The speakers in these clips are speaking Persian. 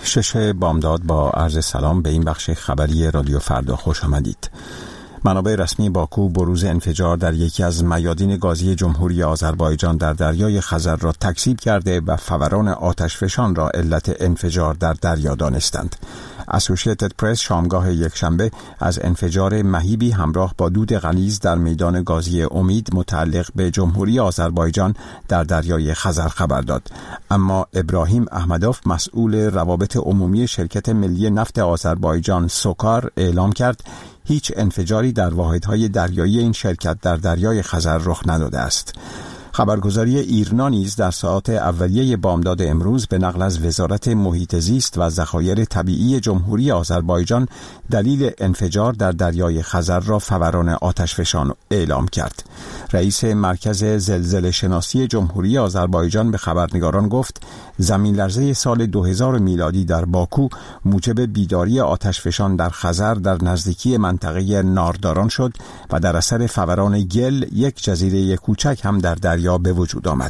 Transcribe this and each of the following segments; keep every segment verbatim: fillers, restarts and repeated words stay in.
شش بامداد با عرض سلام به این بخش خبری رادیو فردا خوش آمدید. منابع رسمی باکو بروز انفجار در یکی از میادین گازی جمهوری آذربایجان در دریای خزر را تکذیب کرده و فوران آتشفشان را علت انفجار در دریا دانستند. اسوشییتد پرس شامگاه یکشنبه از انفجار مهیبی همراه با دود غلیظ در میدان گازی امید متعلق به جمهوری آذربایجان در دریای خزر خبر داد. اما ابراهیم احمدوف مسئول روابط عمومی شرکت ملی نفت آذربایجان سوکار اعلام کرد هیچ انفجاری در واحدهای دریایی این شرکت در دریای خزر رخ نداده است. خبرگزاری ایرنا نیز در ساعات اولیه بامداد امروز به نقل از وزارت محیط زیست و ذخایر طبیعی جمهوری آذربایجان دلیل انفجار در دریای خزر را فوران آتشفشان اعلام کرد. رئیس مرکز زلزله شناسی جمهوری آذربایجان به خبرنگاران گفت زمین لرزه سال دو هزار میلادی در باکو موجب بیداری آتشفشان در خزر در نزدیکی منطقه نارداران شد و در اثر فوران گل یک جزیره کوچک هم در دریا به وجود آمد.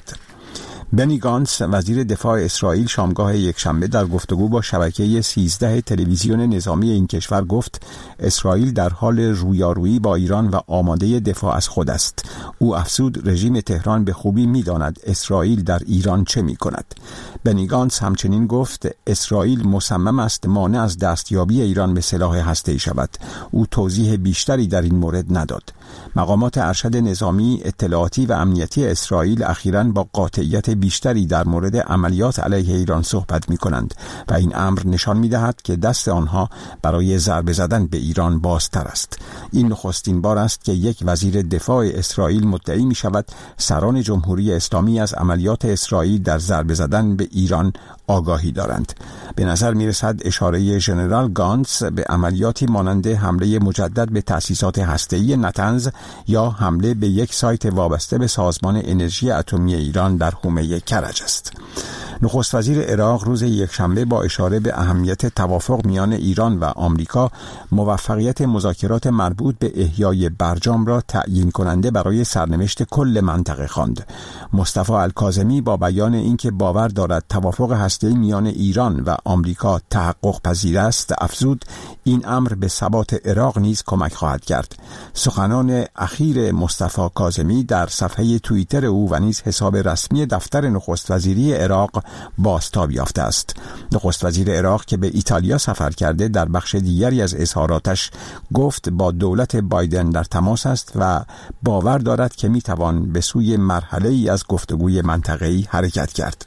بنی گانتس وزیر دفاع اسرائیل شامگاه یکشنبه در گفتگو با شبکه سیزده تلویزیون نظامی این کشور گفت اسرائیل در حال رویارویی با ایران و آماده دفاع از خود است. او افزود رژیم تهران به خوبی می‌داند اسرائیل در ایران چه می‌کند. بنی گانتس همچنین گفت اسرائیل مصمم است مانع از دستیابی ایران به سلاح هسته‌ای شود. او توضیح بیشتری در این مورد نداد. مقامات ارشد نظامی، اطلاعاتی و امنیتی اسرائیل اخیراً با قاطعیت بیشتری در مورد عملیات علیه ایران صحبت می کنند و این امر نشان می دهد که دست آنها برای ضربه زدن به ایران بازتر است. این نخستین بار است که یک وزیر دفاع اسرائیل مدعی می شود سران جمهوری اسلامی از عملیات اسرائیل در ضربه زدن به ایران آگاهی دارند. به نظر می رسد اشاره ژنرال گانتس به عملیاتی مانند حمله مجدد به تأسیسات هسته‌ای نتنز یا حمله به یک سایت وابسته به سازمان انرژی اتمی ایران در حومه کرج است. نخست وزیر عراق روز یکشنبه با اشاره به اهمیت توافق میان ایران و آمریکا موفقیت مذاکرات مربوط به احیای برجام را تعیین کننده برای سرنوشت کل منطقه خواند. مصطفی الکاظمی با بیان اینکه باور دارد توافق هسته‌ای میان ایران و آمریکا تحقق پذیر است افزود این امر به ثبات عراق نیز کمک خواهد کرد. سخنان اخیر مصطفی کاظمی در صفحه توییتر او و نیز حساب رسمی دفتر نخست وزیری عراق بازتاب یافته است. نخست وزیر عراق که به ایتالیا سفر کرده در بخش دیگری از اظهاراتش گفت با دولت بایدن در تماس است و باور دارد که میتوان به سوی مرحله‌ای از گفتگوی منطقه‌ای حرکت کرد.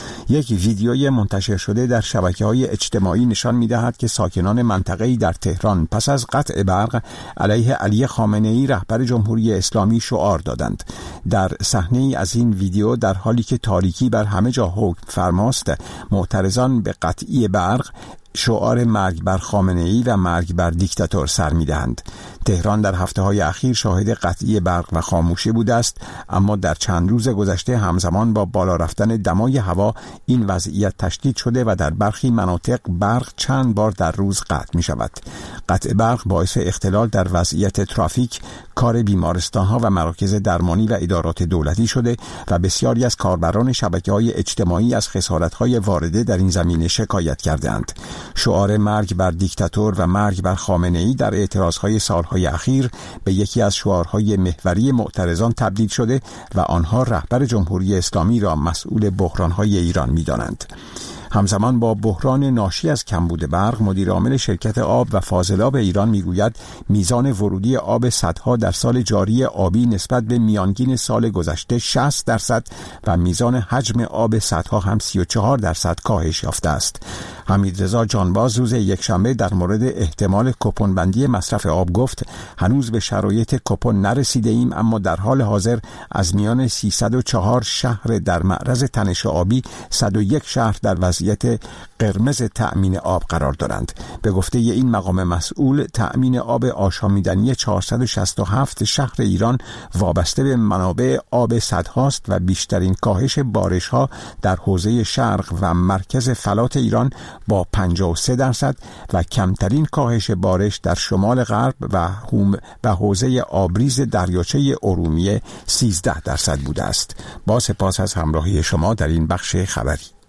یک ویدیوی منتشر شده در شبکه‌های اجتماعی نشان می‌دهد که ساکنان منطقه‌ای در تهران پس از قطع برق علیه علی خامنه‌ای رهبر جمهوری اسلامی شعار دادند. در صحنه‌ای از این ویدیو در حالی که تاریکی بر همه جا حکم فرماست معترضان به قطعی برق شعار مرگ بر خامنه‌ای و مرگ بر دیکتاتور سر می‌دهند. تهران در هفته‌های اخیر شاهد قطعی برق و خاموشی بوده است، اما در چند روز گذشته همزمان با بالا رفتن دمای هوا این وضعیت تشدید شده و در برخی مناطق برق چند بار در روز قطع می‌شود. قطع برق باعث اختلال در وضعیت ترافیک، کار بیمارستان‌ها و مراکز درمانی و ادارات دولتی شده و بسیاری از کاربران شبکه‌های اجتماعی از خسارت‌های وارده در این زمینه شکایت کردند. شعار مرگ بر دیکتاتور و مرگ بر خامنه‌ای در اعتراضهای سالهای اخیر به یکی از شعارهای محوری معترضان تبدیل شده و آنها رهبر جمهوری اسلامی را مسئول بحرانهای ایران می‌دانند. همزمان با بحران ناشی از کمبود برق، مدیر عامل شرکت آب و فاضلاب ایران میگوید میزان ورودی آب سدها در سال جاری آبی نسبت به میانگین سال گذشته شصت درصد و میزان حجم آب سدها هم سی و چهار درصد کاهش یافته است. حمیدرضا جانباز روز یکشنبه در مورد احتمال کپون بندی مصرف آب گفت هنوز به شرایط کپون نرسیده ایم، اما در حال حاضر از میان سیصد و چهار شهر در معرض تنش آبی صد و یک شهر در وضعیت قرمز تأمین آب قرار دارند. به گفته این مقام مسئول، تأمین آب آشامیدنی چهارصد و شصت و هفت شهر ایران وابسته به منابع آب سدهاست و بیشترین کاهش بارش‌ها در حوزه شرق و مرکز فلات ایران با پنجاه و سه درصد و کمترین کاهش بارش در شمال غرب و هوم و حوزه آبریز دریاچه ارومیه سیزده درصد بوده است. با سپاس از همراهی شما در این بخش خبری.